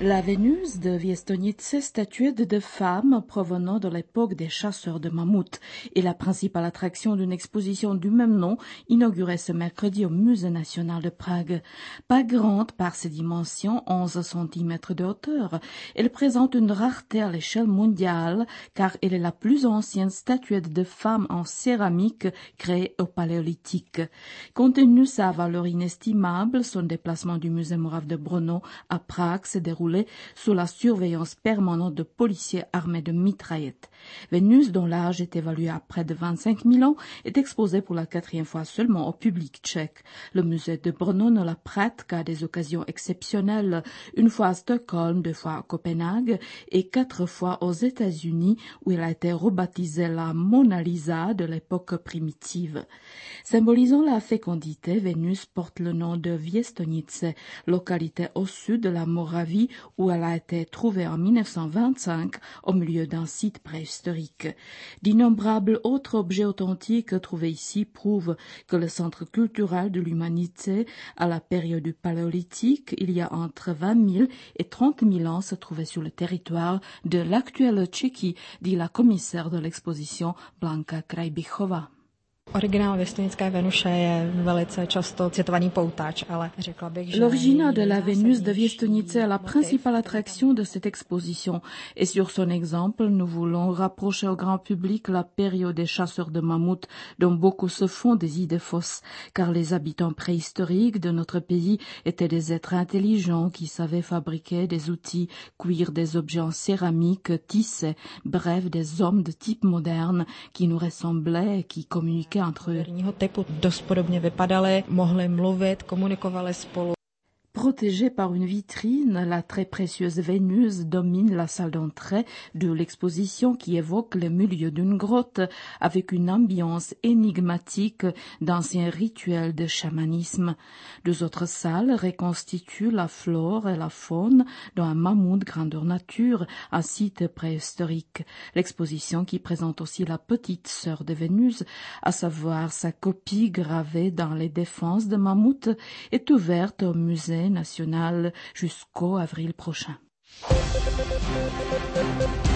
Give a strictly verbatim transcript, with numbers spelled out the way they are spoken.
La Vénus de Viestonice, statuette de femmes provenant de l'époque des chasseurs de mammouths, est la principale attraction d'une exposition du même nom inaugurée ce mercredi au Musée national de Prague. Pas grande par ses dimensions, onze centimètres de hauteur, elle présente une rareté à l'échelle mondiale car elle est la plus ancienne statuette de femme en céramique créée au Paléolithique. Compte tenu sa valeur inestimable, son déplacement du musée Morave de Brno à Prague s'est déroulé sous la surveillance permanente de policiers armés de mitraillettes. Vénus, dont l'âge est évalué à près de vingt-cinq mille ans, est exposée pour la quatrième fois seulement au public tchèque. Le musée de Brno ne la prête qu'à des occasions exceptionnelles, une fois à Stockholm, deux fois à Copenhague et quatre fois aux États-Unis, où elle a été rebaptisée la Mona Lisa de l'époque primitive. Symbolisant la fécondité, Vénus porte le nom de Viestonice, localité au sud de la Moravie, où elle a été trouvée en mille neuf cent vingt-cinq au milieu d'un site préhistorique. D'innombrables autres objets authentiques trouvés ici prouvent que le centre culturel de l'humanité à la période du Paléolithique, il y a entre vingt mille et trente mille ans, se trouvait sur le territoire de l'actuelle Tchéquie, dit la commissaire de l'exposition Blanka Krajbichova. Originál věstonické Venuše je velice často citovaný poutač, ale řekla bych, že L'original de la Vénus de Viestonice est la principale attraction de cette exposition et sur son exemple, nous voulons rapprocher au grand public la période des chasseurs de mammouths dont beaucoup se font des idées fausses, car les habitants préhistoriques de notre pays étaient des êtres intelligents qui savaient fabriquer des outils, cuire des objets en céramique, tisser, bref, des hommes de type moderne qui nous ressemblaient et qui communiquaient entre eux. Typu dost podobně vypadaly, mohli mluvit, komunikovali spolu. Protégée par une vitrine, la très précieuse Vénus domine la salle d'entrée de l'exposition qui évoque le milieu d'une grotte avec une ambiance énigmatique d'anciens rituels de chamanisme. Deux autres salles reconstituent la flore et la faune dans un mammouth grandeur nature, un site préhistorique. L'exposition qui présente aussi la petite sœur de Vénus, à savoir sa copie gravée dans les défenses de mammouth, est ouverte au musée national jusqu'au avril prochain.